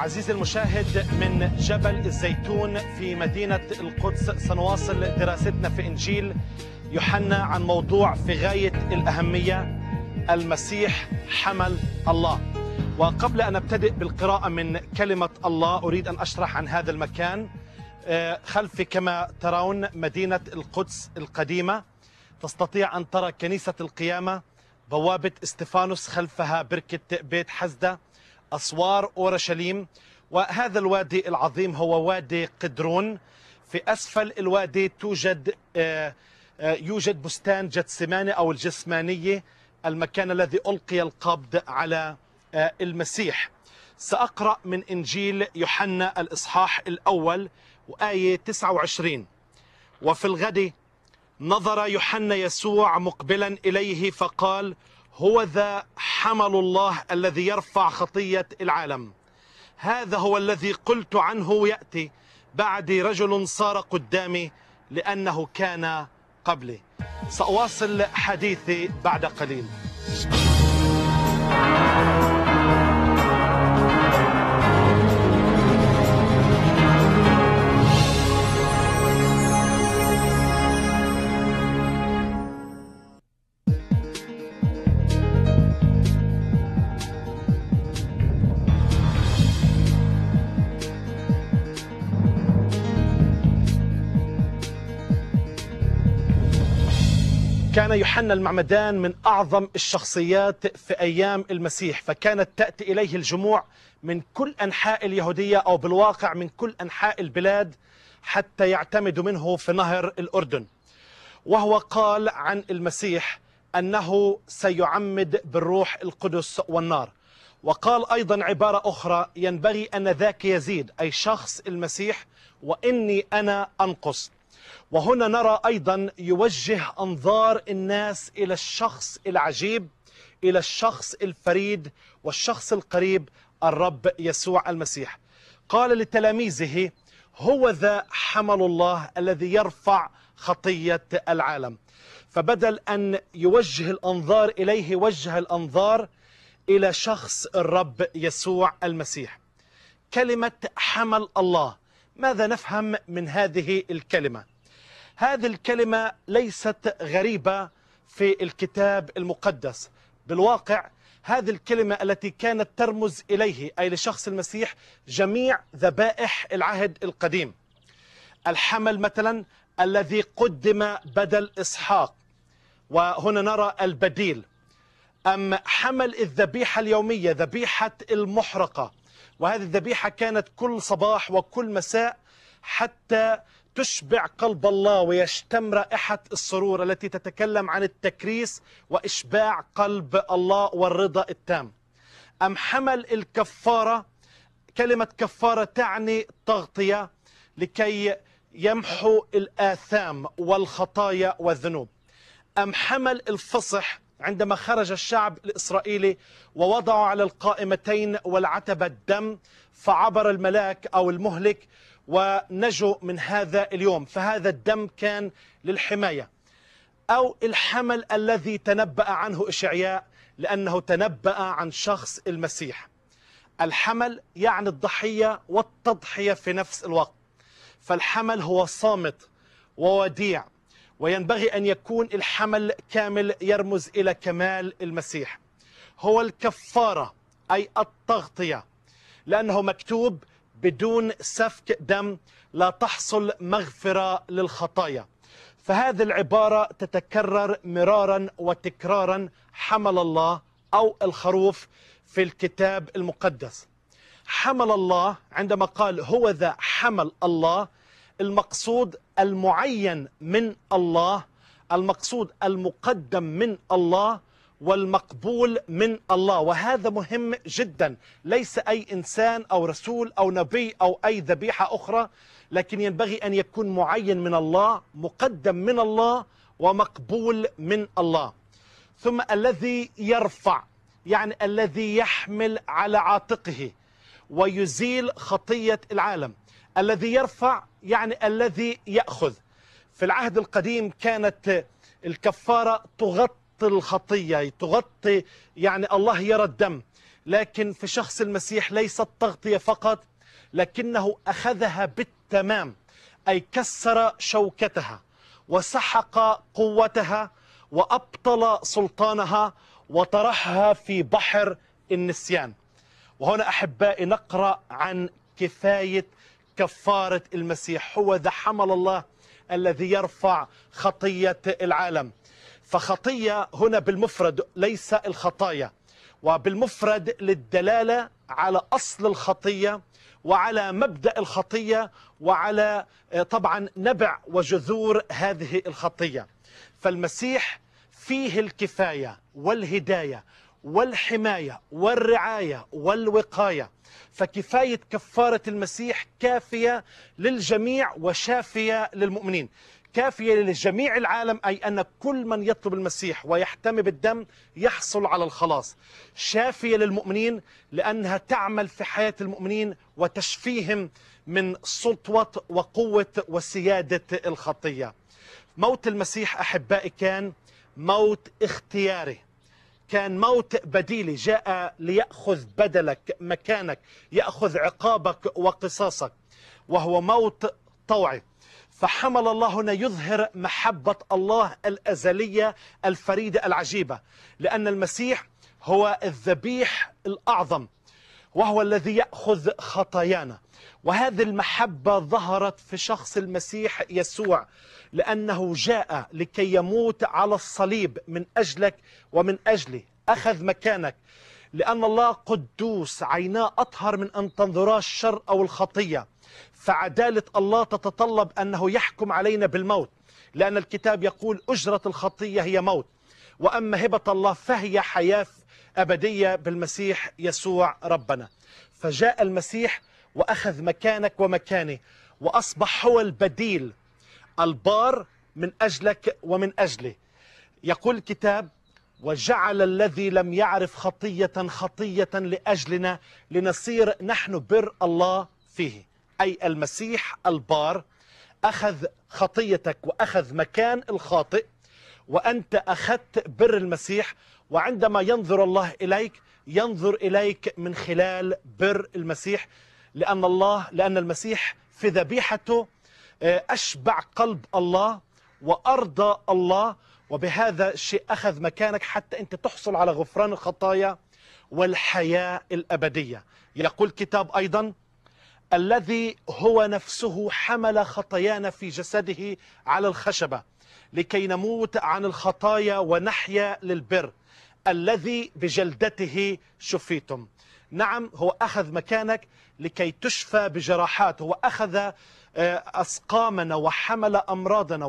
عزيزي المشاهد، من جبل الزيتون في مدينة القدس سنواصل دراستنا في إنجيل يوحنا عن موضوع في غاية الأهمية: المسيح حمل الله. وقبل أن أبتدئ بالقراءة من كلمة الله أريد أن أشرح عن هذا المكان. خلفي كما ترون مدينة القدس القديمة، تستطيع أن ترى كنيسة القيامة، بوابة استفانوس، خلفها بركة بيت حزدة، أسوار أورشليم، وهذا الوادي العظيم هو وادي قدرون. في أسفل الوادي يوجد بستان جتسماني أو الجسمانية، المكان الذي ألقي القبض على المسيح. سأقرأ من إنجيل يوحنا الإصحاح الأول وآية 29. وفي الغد نظر يوحنا يسوع مقبلا إليه فقال: هو ذا حمل الله الذي يرفع خطية العالم. هذا هو الذي قلت عنه يأتي بعدي رجل صار قدامي لأنه كان قبلي. سأواصل حديثي بعد قليل. كان يوحنا المعمدان من أعظم الشخصيات في أيام المسيح، فكانت تأتي إليه الجموع من كل أنحاء اليهودية، أو بالواقع من كل أنحاء البلاد، حتى يعتمدوا منه في نهر الأردن. وهو قال عن المسيح أنه سيعمد بالروح القدس والنار. وقال أيضا عبارة أخرى: ينبغي أن ذاك يزيد، أي شخص المسيح، وإني أنا أنقص. وهنا نرى أيضا يوجه أنظار الناس إلى الشخص العجيب، إلى الشخص الفريد والشخص القريب، الرب يسوع المسيح. قال لتلاميذه: هو ذا حمل الله الذي يرفع خطية العالم. فبدل أن يوجه الأنظار إليه، وجه الأنظار إلى شخص الرب يسوع المسيح. كلمة حمل الله، ماذا نفهم من هذه الكلمة؟ هذه الكلمة ليست غريبة في الكتاب المقدس. بالواقع هذه الكلمة التي كانت ترمز إليه، أي لشخص المسيح، جميع ذبائح العهد القديم. الحمل مثلا الذي قدم بدل إسحاق، وهنا نرى البديل. أم حمل الذبيحة اليومية، ذبيحة المحرقة، وهذه الذبيحة كانت كل صباح وكل مساء حتى تشبع قلب الله ويشتم رائحة السرور التي تتكلم عن التكريس وإشباع قلب الله والرضا التام. أم حمل الكفارة، كلمة كفارة تعني تغطية لكي يمحو الآثام والخطايا والذنوب. أم حمل الفصح، عندما خرج الشعب الإسرائيلي ووضعوا على القائمتين والعتبة الدم، فعبر الملاك أو المهلك ونجوا من هذا اليوم، فهذا الدم كان للحماية. أو الحمل الذي تنبأ عنه إشعياء، لأنه تنبأ عن شخص المسيح. الحمل يعني الضحية والتضحية في نفس الوقت. فالحمل هو صامت ووديع، وينبغي أن يكون الحمل كامل، يرمز إلى كمال المسيح. هو الكفارة أي التغطية، لأنه مكتوب: بدون سفك دم لا تحصل مغفرة للخطايا. فهذه العبارة تتكرر مرارا وتكرارا: حمل الله أو الخروف في الكتاب المقدس. حمل الله، عندما قال هو ذا حمل الله، المقصود المعين من الله، المقصود المقدم من الله، والمقبول من الله. وهذا مهم جدا، ليس أي إنسان أو رسول أو نبي أو أي ذبيحة أخرى، لكن ينبغي أن يكون معين من الله، مقدم من الله، ومقبول من الله. ثم الذي يرفع، يعني الذي يحمل على عاتقه ويزيل خطية العالم. الذي يرفع يعني الذي يأخذ. في العهد القديم كانت الكفارة تغطي الخطية، تغطي، يعني الله يرى الدم، لكن في شخص المسيح ليست تغطية فقط، لكنه أخذها بالتمام، أي كسر شوكتها وسحق قوتها وأبطل سلطانها وطرحها في بحر النسيان. وهنا أحبائي نقرأ عن كفاية كفارة المسيح. هو ذا حمل الله الذي يرفع خطية العالم. فخطية هنا بالمفرد ليس الخطايا، وبالمفرد للدلالة على أصل الخطية وعلى مبدأ الخطية وعلى طبعا نبع وجذور هذه الخطية. فالمسيح فيه الكفاية والهداية والحماية والرعاية والوقاية. فكفاية كفارة المسيح كافية للجميع وشافية للمؤمنين، كافية لجميع العالم، أي أن كل من يطلب المسيح ويحتمي بالدم يحصل على الخلاص. شافية للمؤمنين لأنها تعمل في حياة المؤمنين وتشفيهم من سلطة وقوة وسيادة الخطية. موت المسيح أحبائي كان موت اختياري، كان موت بديلي، جاء ليأخذ بدلك مكانك، يأخذ عقابك وقصاصك، وهو موت طوعي. فحمل الله هنا يظهر محبة الله الأزلية الفريدة العجيبة، لأن المسيح هو الذبيح الأعظم وهو الذي يأخذ خطايانا. وهذه المحبة ظهرت في شخص المسيح يسوع، لأنه جاء لكي يموت على الصليب من أجلك ومن أجلي، أخذ مكانك. لأن الله قدوس عيناه أطهر من أن تنظرا الشر أو الخطية، فعدالة الله تتطلب أنه يحكم علينا بالموت، لأن الكتاب يقول أجرة الخطية هي موت، وأما هبة الله فهي حياة أبدية بالمسيح يسوع ربنا. فجاء المسيح وأخذ مكانك ومكاني، وأصبح هو البديل البار من أجلك ومن أجلي. يقول الكتاب وجعل الذي لم يعرف خطية خطية لأجلنا لنصير نحن بر الله فيه. أي المسيح البار أخذ خطيتك وأخذ مكان الخاطئ، وأنت أخذت بر المسيح. وعندما ينظر الله إليك ينظر إليك من خلال بر المسيح، لأن المسيح في ذبيحته أشبع قلب الله وأرضى الله، وبهذا الشيء أخذ مكانك حتى أنت تحصل على غفران الخطايا والحياة الأبدية. يقول الكتاب أيضا الذي هو نفسه حمل خطايانا في جسده على الخشبة لكي نموت عن الخطايا ونحيا للبر، الذي بجلدته شفيتم. نعم، هو أخذ مكانك لكي تشفى بجراحات، هو أخذ أسقامنا وحمل أمراضنا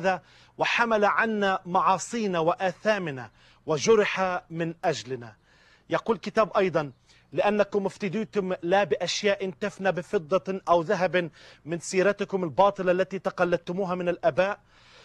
وحمل عنا معاصينا وآثامنا وجرح من أجلنا. يقول الكتاب أيضا لأنكم افتديتم لا بأشياء تفنى بفضة أو ذهب من سيرتكم الباطلة التي تقلدتموها من الآباء،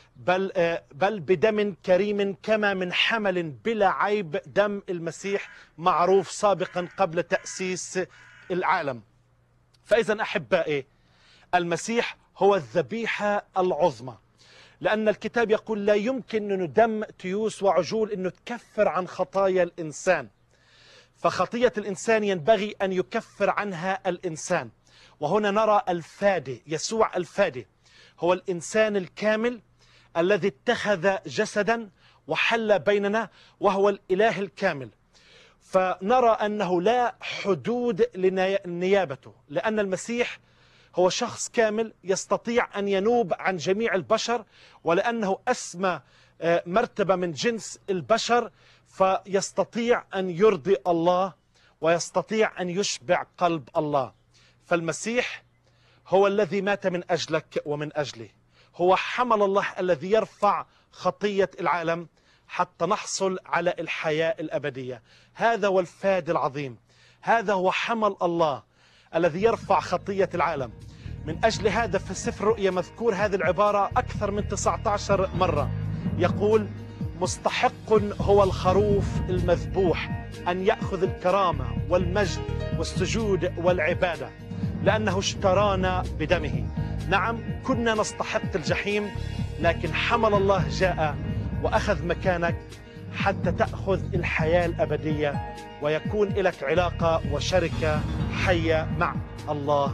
بل بدم كريم كما من حمل بلا عيب، دم المسيح معروف سابقا قبل تأسيس العالم. فإذا أحبائي المسيح هو الذبيحة العظمى، لأن الكتاب يقول لا يمكن أن دم تيوس وعجول أنه تكفر عن خطايا الإنسان، فخطية الإنسان ينبغي أن يكفر عنها الإنسان. وهنا نرى الفادي، يسوع الفادي هو الإنسان الكامل الذي اتخذ جسدا وحل بيننا، وهو الإله الكامل. فنرى أنه لا حدود لنيابته، لأن المسيح هو شخص كامل يستطيع أن ينوب عن جميع البشر، ولأنه أسمى مرتبة من جنس البشر فيستطيع أن يرضي الله ويستطيع أن يشبع قلب الله. فالمسيح هو الذي مات من أجلك ومن أجلي، هو حمل الله الذي يرفع خطية العالم حتى نحصل على الحياة الأبدية. هذا هو الفادي العظيم، هذا هو حمل الله الذي يرفع خطية العالم. من أجل هذا في سفر الرؤيا مذكور هذه العبارة أكثر من 19 مرة، يقول مستحق هو الخروف المذبوح أن يأخذ الكرامة والمجد والسجود والعبادة، لأنه اشترانا بدمه. نعم، كنا نستحق الجحيم، لكن حمل الله جاء وأخذ مكانك، حتى تأخذ الحياة الأبدية ويكون لك علاقة وشركة حية مع الله.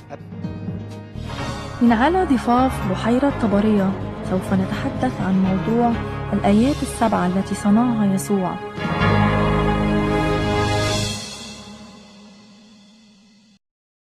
من على ضفاف بحيرة طبرية سوف نتحدث عن موضوع الآيات السبعة التي صنعها يسوع